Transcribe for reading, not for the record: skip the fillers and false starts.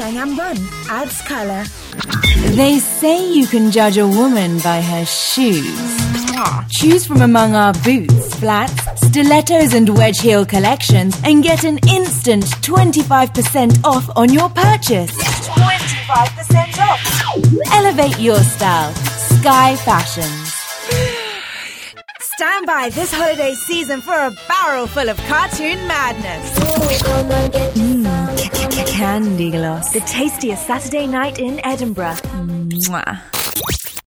and Bun adds colour. They say you can judge a woman by her shoes. Choose from among our boots, flats, stilettos and wedge heel collections and get an instant 25% off on your purchase. 25% off. Elevate your style. Sky Fashions. Stand by this holiday season for a barrel full of cartoon madness. Candy gloss. The tastiest Saturday night in Edinburgh. Mwah.